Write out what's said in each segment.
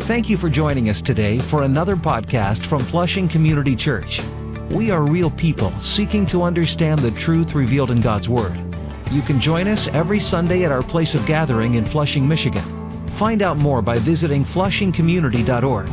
Thank you for joining us today for another podcast from Flushing Community Church. We are real people seeking to understand the truth revealed in God's Word. You can join us every Sunday at our place of gathering in Flushing, Michigan. Find out more by visiting flushingcommunity.org.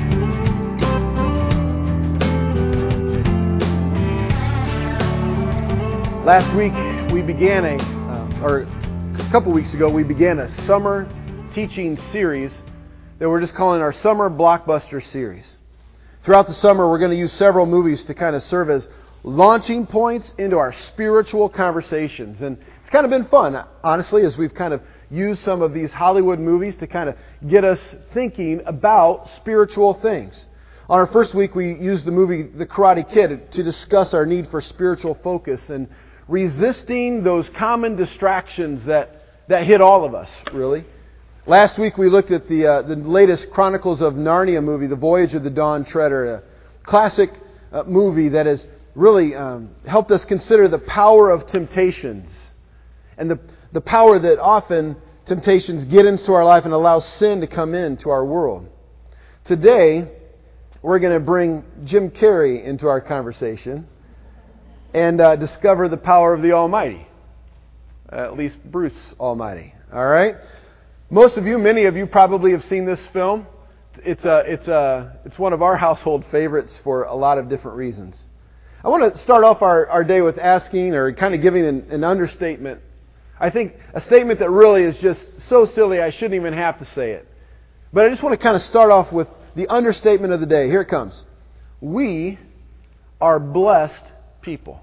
Last week we began a couple weeks ago we began a summer teaching series that we're just calling our Summer Blockbuster Series. Throughout the summer we're going to use several movies to kind of serve as launching points into our spiritual conversations. And it's kind of been fun, honestly, as we've kind of used some of these Hollywood movies to kind of get us thinking about spiritual things. On our first week we used the movie The Karate Kid to discuss our need for spiritual focus and resisting those common distractions that hit all of us, really. Last week we looked at the latest Chronicles of Narnia movie, The Voyage of the Dawn Treader, a classic movie that has really helped us consider the power of temptations and the power that often temptations get into our life and allow sin to come into our world. Today, we're going to bring Jim Carrey into our conversation and discover the power of the Almighty, at least Bruce Almighty. All right? Many of you probably have seen this film. It's one of our household favorites for a lot of different reasons. I want to start off our day with asking, or kind of giving an understatement. I think a statement that really is just so silly I shouldn't even have to say it. But I just want to kind of start off with the understatement of the day. Here it comes. We are blessed people.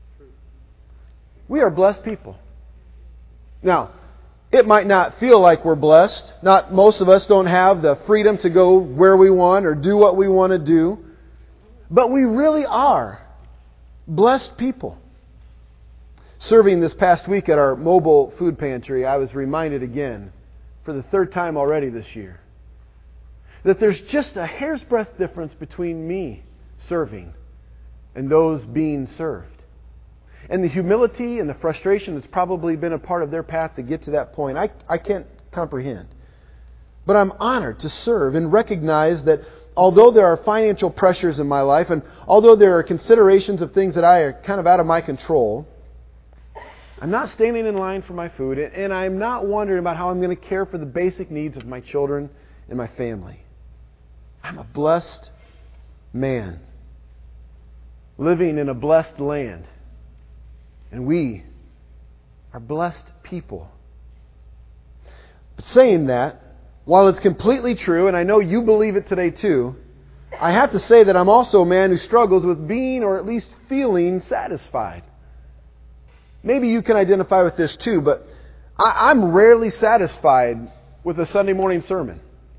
We are blessed people. Now, it might not feel like we're blessed. Not most of us don't have the freedom to go where we want or do what we want to do. But we really are blessed people. Serving this past week at our mobile food pantry, I was reminded again, for the third time already this year, that there's just a hair's breadth difference between me serving and those being served. And the humility and the frustration that's probably been a part of their path to get to that point, I can't comprehend. But I'm honored to serve and recognize that although there are financial pressures in my life, and although there are considerations of things that are kind of out of my control, I'm not standing in line for my food, and I'm not wondering about how I'm going to care for the basic needs of my children and my family. I'm a blessed man, living in a blessed land. And we are blessed people. But saying that, while it's completely true, and I know you believe it today too, I have to say that I'm also a man who struggles with being, or at least feeling, satisfied. Maybe you can identify with this too, but I'm rarely satisfied with a Sunday morning sermon.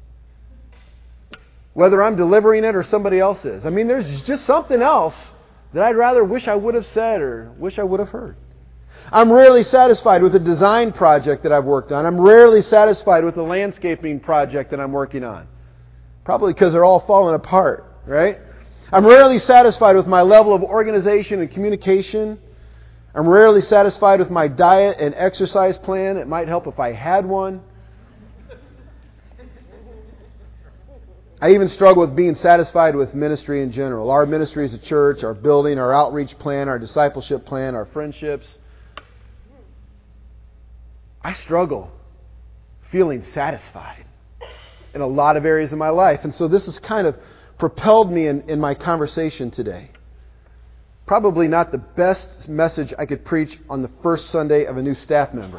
Whether I'm delivering it or somebody else is. I mean, there's just something else that I'd rather wish I would have said or wish I would have heard. I'm rarely satisfied with a design project that I've worked on. I'm rarely satisfied with a landscaping project that I'm working on. Probably because they're all falling apart, right? I'm rarely satisfied with my level of organization and communication. I'm rarely satisfied with my diet and exercise plan. It might help if I had one. I even struggle with being satisfied with ministry in general. Our ministry as a church, our building, our outreach plan, our discipleship plan, our friendships. I struggle feeling satisfied in a lot of areas of my life. And so this has kind of propelled me in my conversation today. Probably not the best message I could preach on the first Sunday of a new staff member.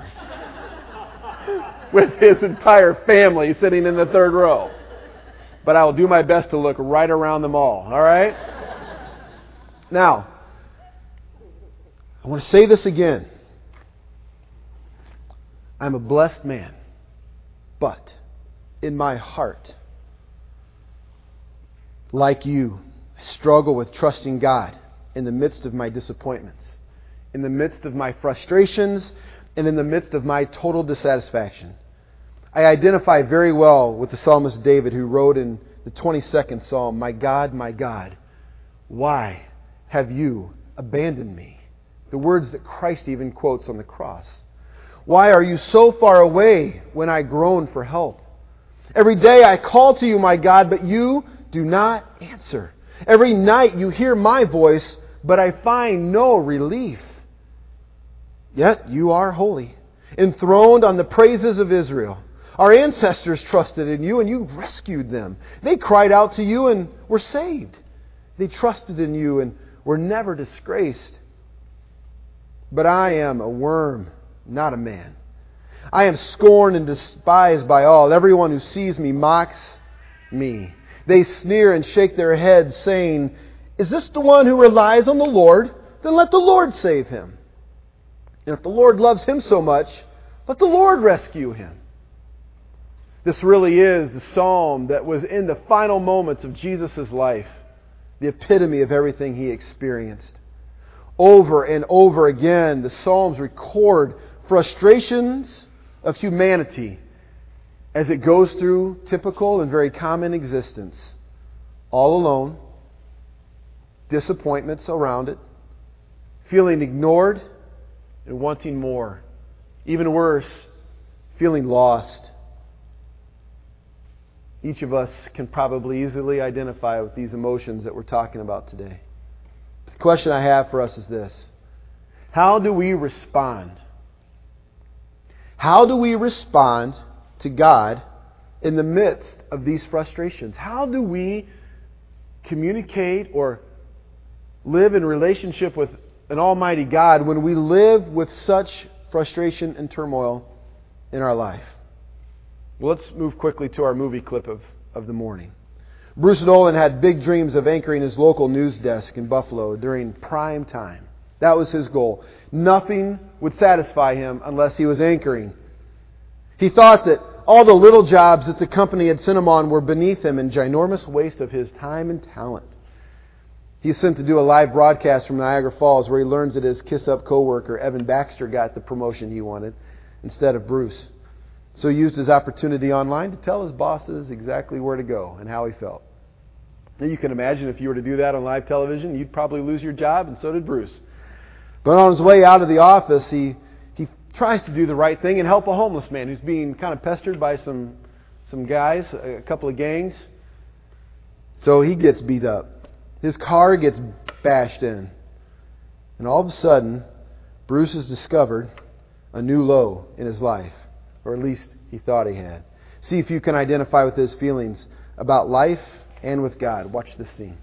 With his entire family sitting in the third row. But I will do my best to look right around them all right? Now, I want to say this again. I'm a blessed man. But in my heart, like you, I struggle with trusting God in the midst of my disappointments, in the midst of my frustrations, and in the midst of my total dissatisfaction. I identify very well with the psalmist David, who wrote in the 22nd Psalm, my God, why have you abandoned me?" The words that Christ even quotes on the cross. "Why are you so far away when I groan for help? Every day I call to you, my God, but you do not answer. Every night you hear my voice, but I find no relief. Yet you are holy, enthroned on the praises of Israel. Our ancestors trusted in you, and you rescued them. They cried out to you and were saved. They trusted in you and were never disgraced. But I am a worm, not a man. I am scorned and despised by all. Everyone who sees me mocks me. They sneer and shake their heads, saying, "Is this the one who relies on the Lord? Then let the Lord save him. And if the Lord loves him so much, let the Lord rescue him." This really is the psalm that was in the final moments of Jesus' life, the epitome of everything He experienced. Over and over again, the Psalms record frustrations of humanity as it goes through typical and very common existence. All alone, disappointments around it, feeling ignored and wanting more. Even worse, feeling lost. Each of us can probably easily identify with these emotions that we're talking about today. The question I have for us is this: how do we respond? How do we respond to God in the midst of these frustrations? How do we communicate or live in relationship with an Almighty God when we live with such frustration and turmoil in our life? Well, let's move quickly to our movie clip of the morning. Bruce Nolan had big dreams of anchoring his local news desk in Buffalo during prime time. That was his goal. Nothing would satisfy him unless he was anchoring. He thought that all the little jobs that the company had sent him on were beneath him and ginormous waste of his time and talent. He's sent to do a live broadcast from Niagara Falls where he learns that his kiss-up coworker Evan Baxter got the promotion he wanted instead of Bruce. So he used his opportunity online to tell his bosses exactly where to go and how he felt. Now you can imagine if you were to do that on live television, you'd probably lose your job, and so did Bruce. But on his way out of the office, he tries to do the right thing and help a homeless man who's being kind of pestered by some guys, a couple of gangs. So he gets beat up. His car gets bashed in. And all of a sudden, Bruce has discovered a new low in his life. Or at least he thought he had. See if you can identify with his feelings about life and with God. Watch this scene.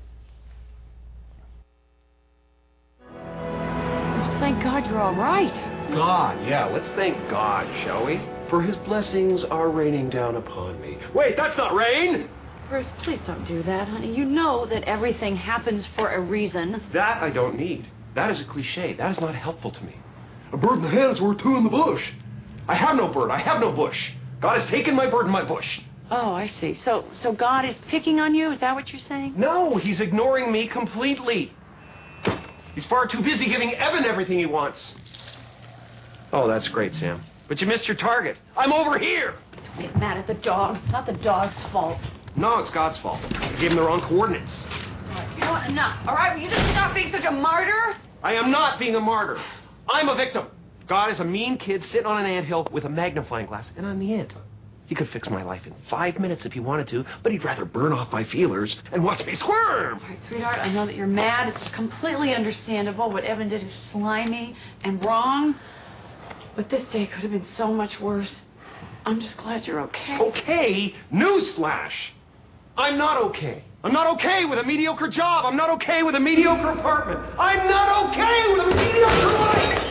Thank God you're all right. God, yeah, let's thank God, shall we? For His blessings are raining down upon me. Wait, that's not rain! Bruce, please don't do that, honey. You know that everything happens for a reason. That I don't need. That is a cliche. That is not helpful to me. A bird in the hand is worth two in the bush. I have no bird. I have no bush. God has taken my bird and my bush. Oh, I see. So God is picking on you? Is that what you're saying? No, He's ignoring me completely. He's far too busy giving Evan everything he wants. Oh, that's great, Sam. But you missed your target. I'm over here. Don't get mad at the dog. It's not the dog's fault. No, it's God's fault. I gave him the wrong coordinates. All right, you know what? Enough. All right, will you just stop being such a martyr? I am not being a martyr. I'm a victim. God is a mean kid sitting on an anthill with a magnifying glass, and I'm the ant. He could fix my life in 5 minutes if he wanted to, but he'd rather burn off my feelers and watch me squirm. All right, sweetheart, I know that you're mad. It's completely understandable. What Evan did is slimy and wrong. But this day could have been so much worse. I'm just glad you're okay. Okay? Newsflash. I'm not okay. I'm not okay with a mediocre job. I'm not okay with a mediocre apartment. I'm not okay with a mediocre life.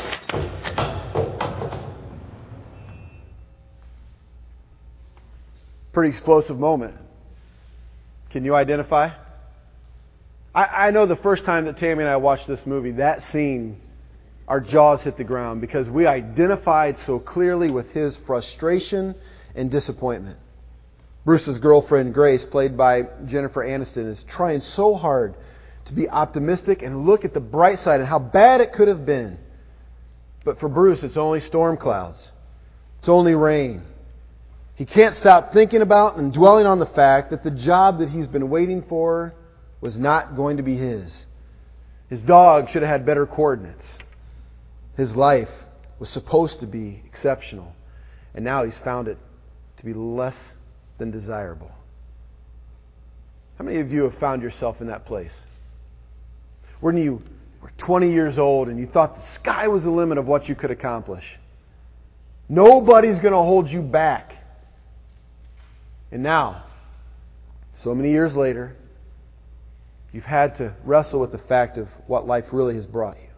Pretty explosive moment. Can you identify? I know the first time that Tammy and I watched this movie, that scene, our jaws hit the ground because we identified so clearly with his frustration and disappointment. Bruce's girlfriend, Grace, played by Jennifer Aniston, is trying so hard to be optimistic and look at the bright side and how bad it could have been. But for Bruce, it's only storm clouds. It's only rain. He can't stop thinking about and dwelling on the fact that the job that he's been waiting for was not going to be his. His dog should have had better coordinates. His life was supposed to be exceptional. And now he's found it to be less than desirable. How many of you have found yourself in that place? When you were 20 years old and you thought the sky was the limit of what you could accomplish. Nobody's going to hold you back. And now, so many years later, you've had to wrestle with the fact of what life really has brought you.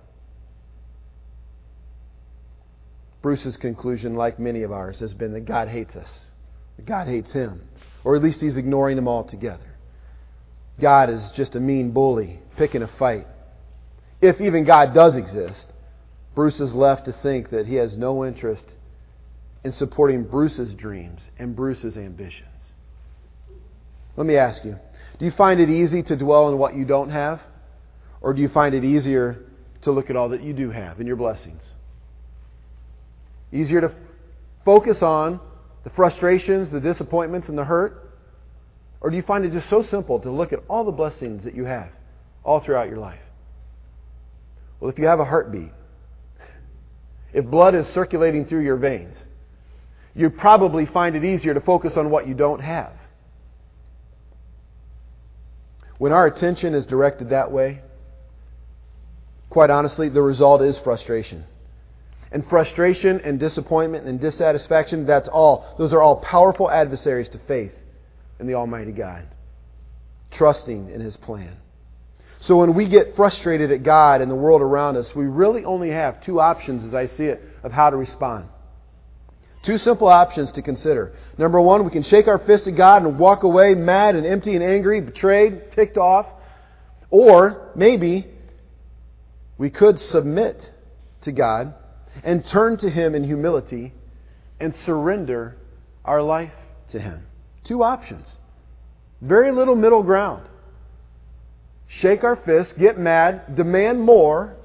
Bruce's conclusion, like many of ours, has been that God hates us. That God hates him. Or at least He's ignoring them altogether. God is just a mean bully, picking a fight. If even God does exist, Bruce is left to think that he has no interest in supporting Bruce's dreams and Bruce's ambitions. Let me ask you, do you find it easy to dwell on what you don't have? Or do you find it easier to look at all that you do have and your blessings? Easier to focus on the frustrations, the disappointments, and the hurt? Or do you find it just so simple to look at all the blessings that you have all throughout your life? Well, if you have a heartbeat, if blood is circulating through your veins, you probably find it easier to focus on what you don't have. When our attention is directed that way, quite honestly, the result is frustration. And frustration and disappointment and dissatisfaction, those are all powerful adversaries to faith in the Almighty God, trusting in His plan. So when we get frustrated at God and the world around us, we really only have two options, as I see it, of how to respond. Two simple options to consider. Number one, we can shake our fist at God and walk away mad and empty and angry, betrayed, ticked off. Or maybe we could submit to God and turn to Him in humility and surrender our life to Him. Two options. Very little middle ground. Shake our fists, get mad, demand more,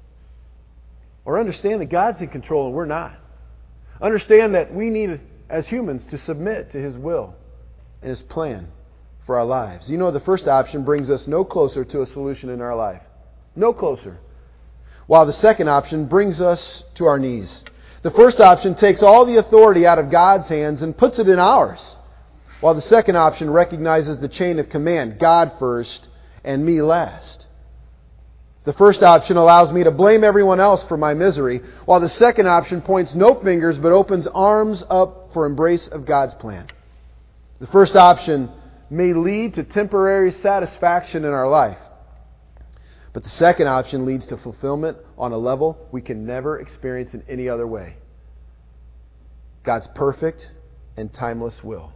or understand that God's in control and we're not. Understand that we need, as humans, to submit to His will and His plan for our lives. You know, the first option brings us no closer to a solution in our life. No closer. While the second option brings us to our knees. The first option takes all the authority out of God's hands and puts it in ours. While the second option recognizes the chain of command, God first and me last. The first option allows me to blame everyone else for my misery, while the second option points no fingers but opens arms up for embrace of God's plan. The first option may lead to temporary satisfaction in our life, but the second option leads to fulfillment on a level we can never experience in any other way. God's perfect and timeless will.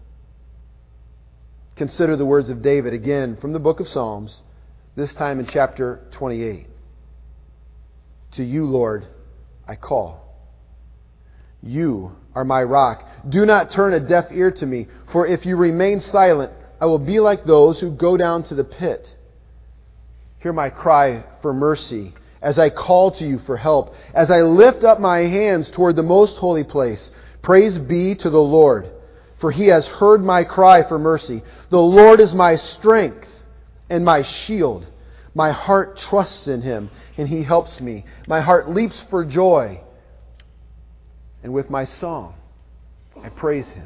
Consider the words of David again from the book of Psalms, this time in chapter 28. To You, Lord, I call. You are my rock. Do not turn a deaf ear to me, for if You remain silent, I will be like those who go down to the pit. Hear my cry for mercy as I call to You for help, as I lift up my hands toward the most holy place. Praise be to the Lord, for He has heard my cry for mercy. The Lord is my strength and my shield. My heart trusts in Him, and He helps me. My heart leaps for joy. And with my song, I praise Him.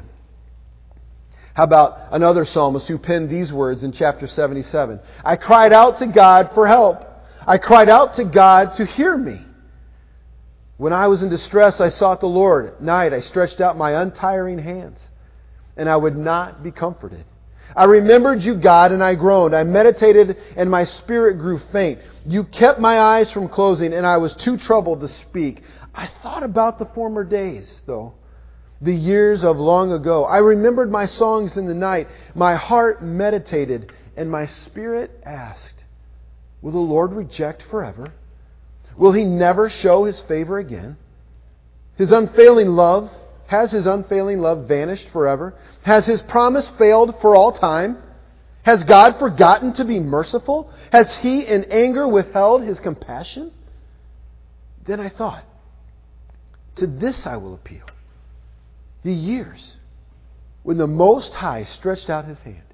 How about another psalmist who penned these words in chapter 77? I cried out to God for help. I cried out to God to hear me. When I was in distress, I sought the Lord. At night, I stretched out my untiring hands, and I would not be comforted. I remembered You, God, and I groaned. I meditated, and my spirit grew faint. You kept my eyes from closing, and I was too troubled to speak. I thought about the former days, though, the years of long ago. I remembered my songs in the night. My heart meditated, and my spirit asked, will the Lord reject forever? Will He never show His favor again? Has His unfailing love vanished forever? Has His promise failed for all time? Has God forgotten to be merciful? Has He in anger withheld His compassion? Then I thought, to this I will appeal. The years when the Most High stretched out His hand.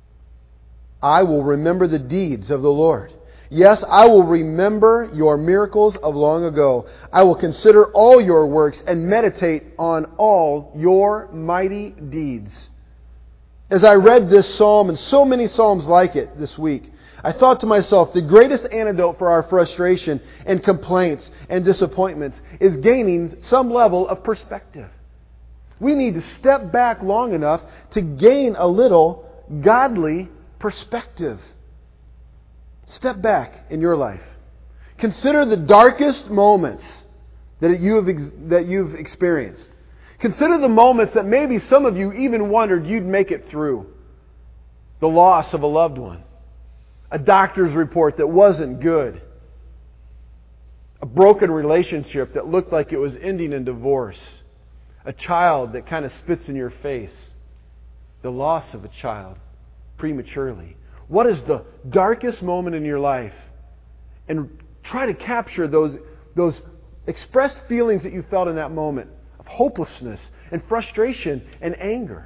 I will remember the deeds of the Lord. Yes, I will remember Your miracles of long ago. I will consider all Your works and meditate on all Your mighty deeds. As I read this psalm and so many psalms like it this week, I thought to myself, the greatest antidote for our frustration and complaints and disappointments is gaining some level of perspective. We need to step back long enough to gain a little godly perspective. Step back in your life. Consider the darkest moments that you've experienced. Consider the moments that maybe some of you even wondered you'd make it through. The loss of a loved one. A doctor's report that wasn't good. A broken relationship that looked like it was ending in divorce. A child that kind of spits in your face. The loss of a child prematurely. What is the darkest moment in your life? And try to capture those expressed feelings that you felt in that moment of hopelessness and frustration and anger.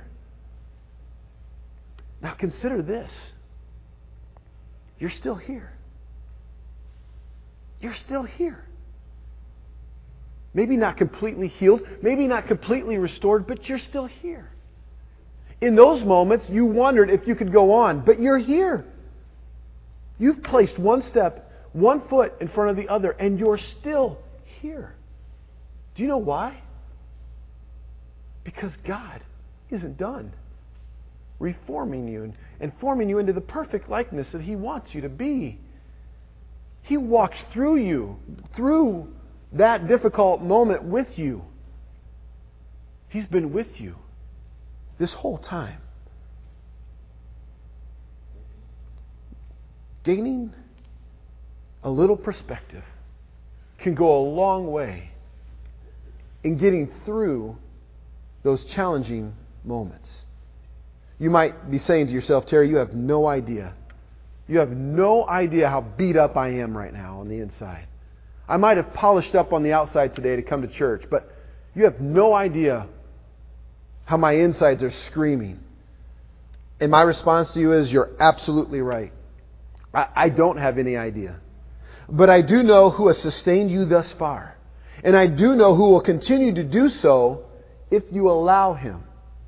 Now consider this. You're still here. You're still here. Maybe not completely healed, maybe not completely restored, but you're still here. In those moments, you wondered if you could go on, but you're here. You've placed one foot in front of the other, and you're still here. Do you know why? Because God isn't done reforming you and forming you into the perfect likeness that He wants you to be. He walked through you, through that difficult moment with you. He's been with you this whole time. Gaining a little perspective can go a long way in getting through those challenging moments. You might be saying to yourself, Terry, you have no idea. You have no idea how beat up I am right now on the inside. I might have polished up on the outside today to come to church, but you have no idea how my insides are screaming. And my response to you is, you're absolutely right. I don't have any idea. But I do know who has sustained you thus far. And I do know who will continue to do so if you allow Him.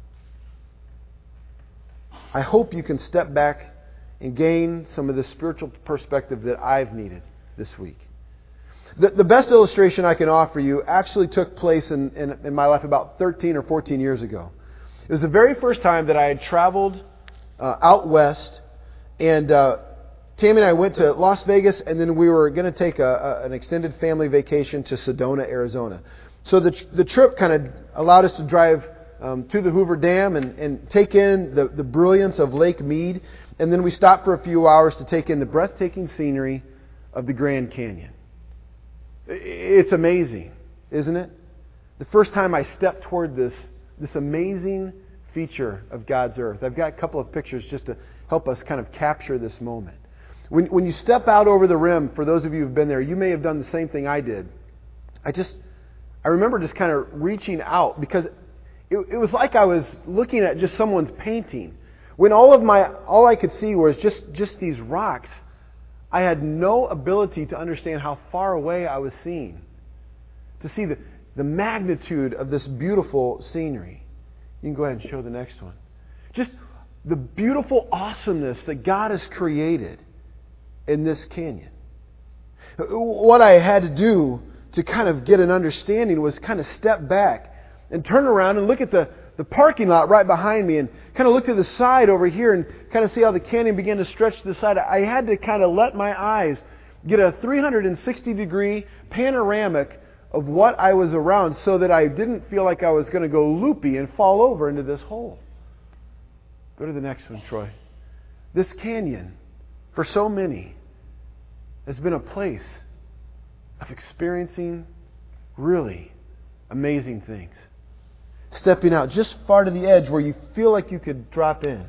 I hope you can step back and gain some of the spiritual perspective that I've needed this week. The best illustration I can offer you actually took place in my life about 13 or 14 years ago. It was the very first time that I had traveled out west, and Tammy and I went to Las Vegas, and then we were going to take an extended family vacation to Sedona, Arizona. So the trip kind of allowed us to drive to the Hoover Dam and take in the brilliance of Lake Mead, and then we stopped for a few hours to take in the breathtaking scenery of the Grand Canyon. It's amazing, isn't it? The first time I stepped toward this amazing feature of God's earth. I've got a couple of pictures just to help us kind of capture this moment. When you step out over the rim, for those of you who've been there, you may have done the same thing I did. I remember just kind of reaching out because it was like I was looking at just someone's painting. When all I could see was just these rocks, I had no ability to understand how far away I was seeing. To see the magnitude of this beautiful scenery. You can go ahead and show the next one. Just the beautiful awesomeness that God has created in this canyon. What I had to do to kind of get an understanding was kind of step back and turn around and look at the parking lot right behind me and kind of look to the side over here and kind of see how the canyon began to stretch to the side. I had to kind of let my eyes get a 360-degree panoramic of what I was around so that I didn't feel like I was going to go loopy and fall over into this hole. Go to the next one, Troy. This canyon, for so many, has been a place of experiencing really amazing things. Stepping out just far to the edge where you feel like you could drop in.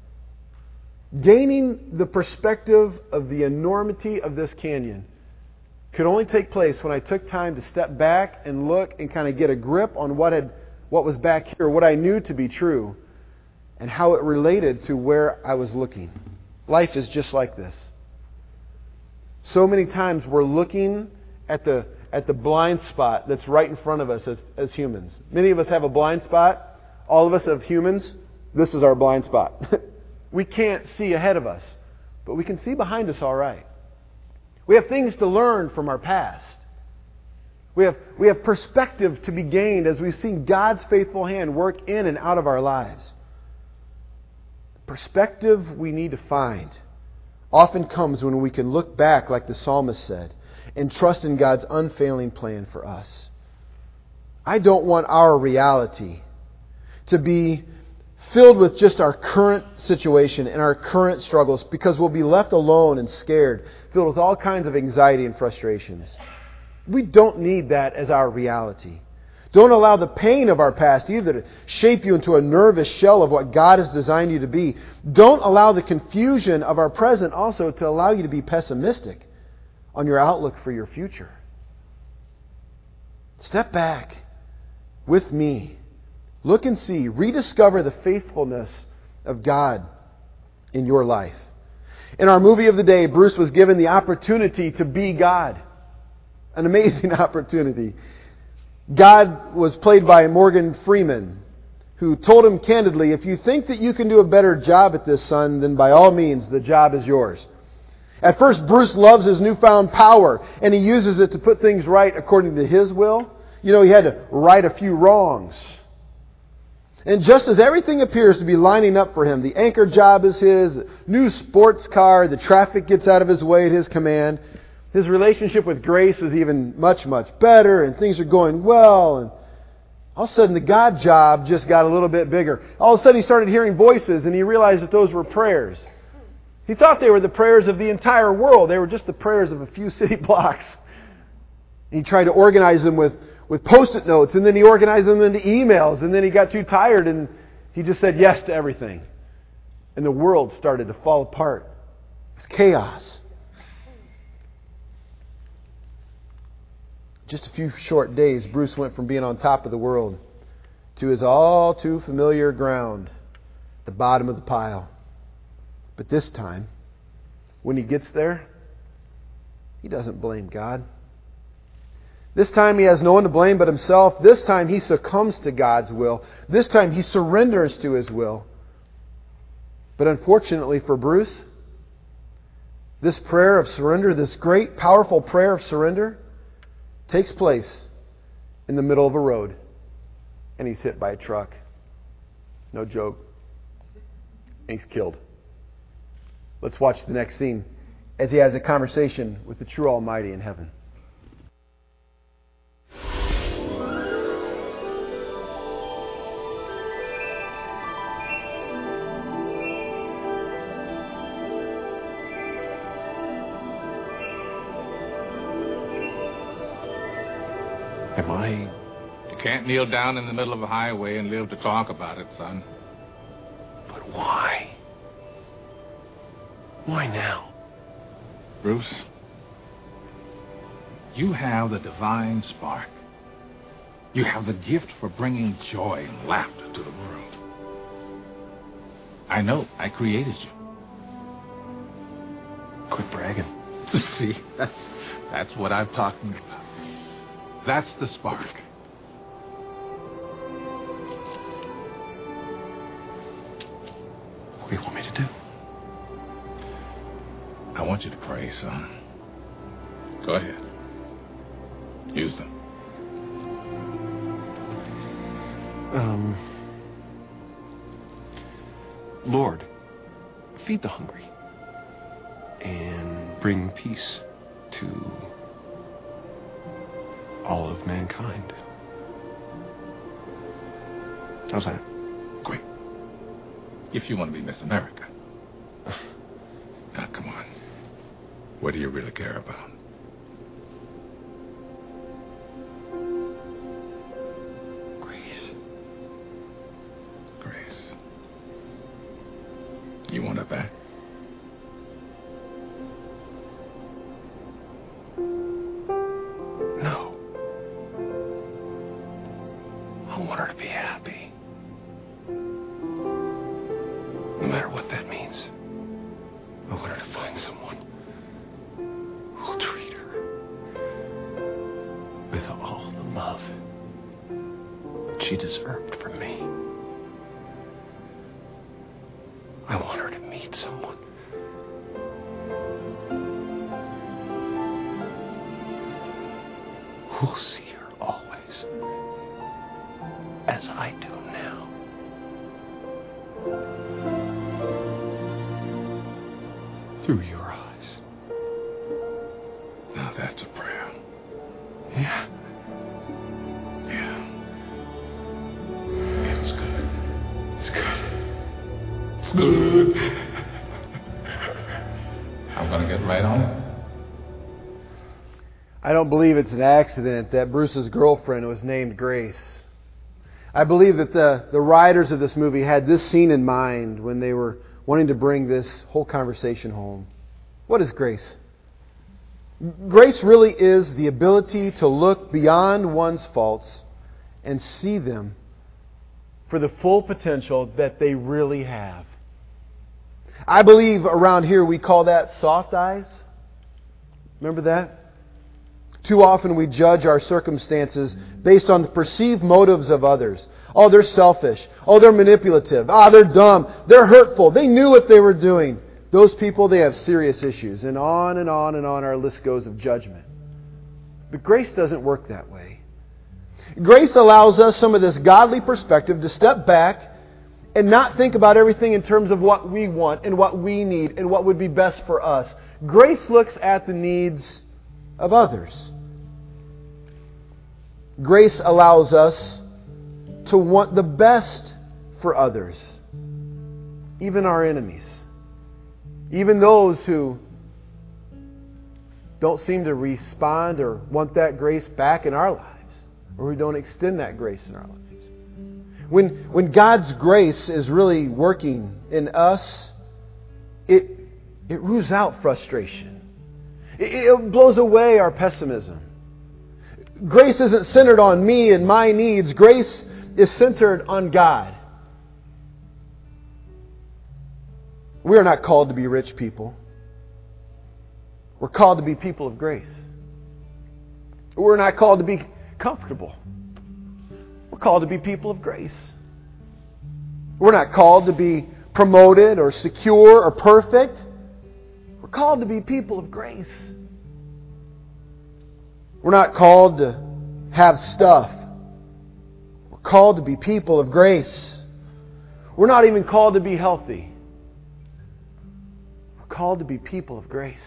Gaining the perspective of the enormity of this canyon could only take place when I took time to step back and look and kind of get a grip on what was back here, what I knew to be true, and how it related to where I was looking. Life is just like this. So many times we're looking at the blind spot that's right in front of us as humans. Many of us have a blind spot. All of us as humans this is our blind spot. We can't see ahead of us, but we can see behind us all right. We have things to learn from our past. We have perspective to be gained as we've seen God's faithful hand work in and out of our lives. The perspective we need to find often comes when we can look back, like the psalmist said, and trust in God's unfailing plan for us. I don't want our reality to be filled with just our current situation and our current struggles, because we'll be left alone and scared, filled with all kinds of anxiety and frustrations. We don't need that as our reality. Don't allow the pain of our past either to shape you into a nervous shell of what God has designed you to be. Don't allow the confusion of our present also to allow you to be pessimistic on your outlook for your future. Step back with me. Look and see. Rediscover the faithfulness of God in your life. In our movie of the day, Bruce was given the opportunity to be God. An amazing opportunity. God was played by Morgan Freeman, who told him candidly, if you think that you can do a better job at this, son, then by all means, the job is yours. At first, Bruce loves his newfound power, and he uses it to put things right according to his will. You know, he had to right a few wrongs. And just as everything appears to be lining up for him, the anchor job is his, new sports car, the traffic gets out of his way at his command, his relationship with Grace is even much, much better, and things are going well, and all of a sudden the God job just got a little bit bigger. All of a sudden he started hearing voices, and he realized that those were prayers. He thought they were the prayers of the entire world. They were just the prayers of a few city blocks. He tried to organize them with Post-it notes, and then he organized them into emails, and then he got too tired and he just said yes to everything. And the world started to fall apart. It was chaos. Just a few short days, Bruce went from being on top of the world to his all too familiar ground, the bottom of the pile. But this time, when he gets there, he doesn't blame God. This time he has no one to blame but himself. This time he succumbs to God's will. This time he surrenders to His will. But unfortunately for Bruce, this prayer of surrender, this great, powerful prayer of surrender, takes place in the middle of a road. And he's hit by a truck. No joke. And he's killed. Let's watch the next scene as he has a conversation with the true Almighty in heaven. You can't kneel down in the middle of a highway and live to talk about it, son. But why? Why now? Bruce, you have the divine spark. You have the gift for bringing joy and laughter to the world. I know. I created you. Quit bragging. See, that's what I'm talking about. That's the spark. What do you want me to do? I want you to pray, son. Go ahead. Use them. Lord, feed the hungry and bring peace to all of mankind. How's that? Great. If you want to be Miss America. Now, come on. What do you really care about? Grace. Grace. You want her back? No. I want her to be happy. No matter what that means. I want her to find someone who'll treat her with all the love she deserved from me. I want her to meet someone who'll see her always as I do now. Through your eyes. Now that's a prayer. Yeah. Yeah. It's good. It's good. It's good. I'm going to get right on it. I don't believe it's an accident that Bruce's girlfriend was named Grace. I believe that the writers of this movie had this scene in mind when they were wanting to bring this whole conversation home. What is grace? Grace really is the ability to look beyond one's faults and see them for the full potential that they really have. I believe around here we call that soft eyes. Remember that? Too often we judge our circumstances based on the perceived motives of others. Oh, they're selfish. Oh, they're manipulative. Ah, they're dumb. They're hurtful. They knew what they were doing. Those people, they have serious issues. And on and on and on our list goes of judgment. But grace doesn't work that way. Grace allows us some of this godly perspective to step back and not think about everything in terms of what we want and what we need and what would be best for us. Grace looks at the needs of others. Grace allows us to want the best for others, even our enemies, even those who don't seem to respond or want that grace back in our lives, or who don't extend that grace in our lives. When God's grace is really working in us, it roots out frustration. It blows away our pessimism. Grace isn't centered on me and my needs. Grace is centered on God. We are not called to be rich people. We're called to be people of grace. We're not called to be comfortable. We're called to be people of grace. We're not called to be promoted or secure or perfect. We're called to be people of grace. We're not called to have stuff. We're called to be people of grace. We're not even called to be healthy. We're called to be people of grace.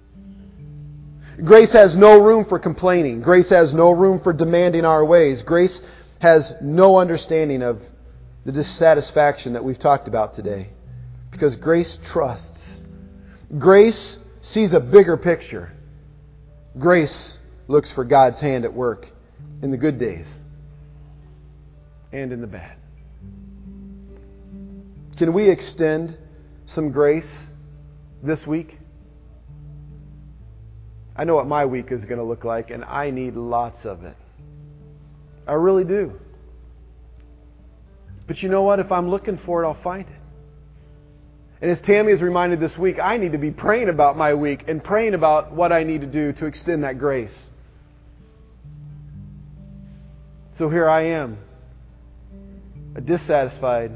Grace has no room for complaining. Grace has no room for demanding our ways. Grace has no understanding of the dissatisfaction that we've talked about today. Because grace trusts. Grace sees a bigger picture. Grace looks for God's hand at work in the good days and in the bad. Can we extend some grace this week? I know what my week is going to look like, and I need lots of it. I really do. But you know what? If I'm looking for it, I'll find it. And as Tammy is reminded this week, I need to be praying about my week and praying about what I need to do to extend that grace. So here I am, a dissatisfied,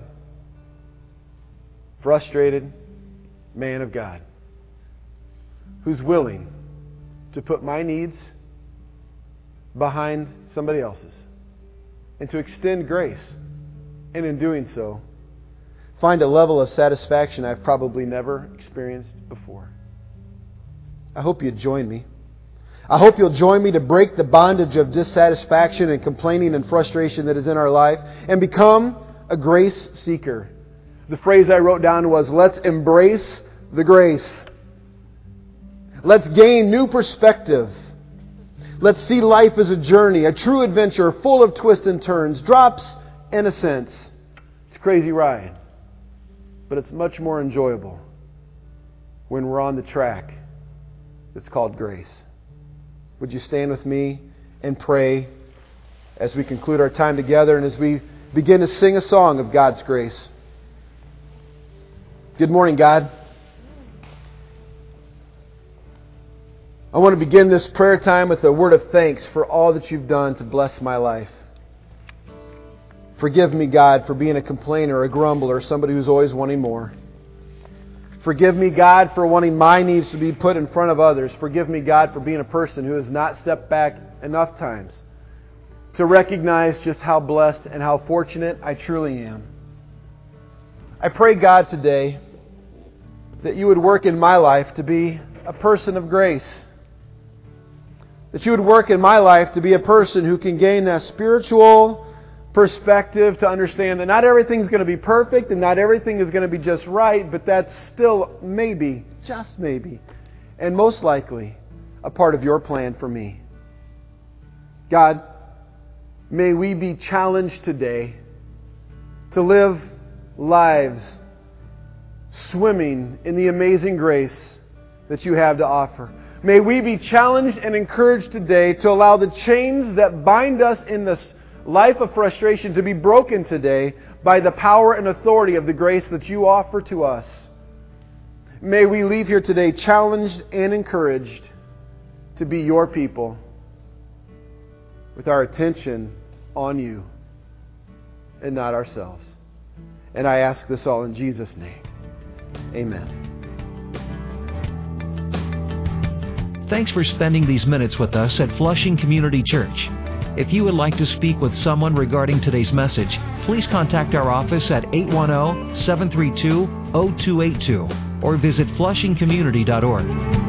frustrated man of God who's willing to put my needs behind somebody else's and to extend grace. And in doing so, find a level of satisfaction I've probably never experienced before. I hope you'd join me. I hope you'll join me to break the bondage of dissatisfaction and complaining and frustration that is in our life and become a grace seeker. The phrase I wrote down was, let's embrace the grace. Let's gain new perspective. Let's see life as a journey, a true adventure full of twists and turns, drops and ascents. It's a crazy ride, but it's much more enjoyable when we're on the track that's called grace. Would you stand with me and pray as we conclude our time together and as we begin to sing a song of God's grace? Good morning, God. I want to begin this prayer time with a word of thanks for all that you've done to bless my life. Forgive me, God, for being a complainer, a grumbler, somebody who's always wanting more. Forgive me, God, for wanting my needs to be put in front of others. Forgive me, God, for being a person who has not stepped back enough times to recognize just how blessed and how fortunate I truly am. I pray, God, today that you would work in my life to be a person of grace. That you would work in my life to be a person who can gain a spiritual perspective to understand that not everything's going to be perfect and not everything is going to be just right, but that's still maybe, just maybe, and most likely a part of your plan for me. God, may we be challenged today to live lives swimming in the amazing grace that you have to offer. May we be challenged and encouraged today to allow the chains that bind us in this life of frustration to be broken today by the power and authority of the grace that you offer to us. May we leave here today challenged and encouraged to be your people with our attention on you and not ourselves. And I ask this all in Jesus' name. Amen. Thanks for spending these minutes with us at Flushing Community Church. If you would like to speak with someone regarding today's message, please contact our office at 810-732-0282 or visit flushingcommunity.org.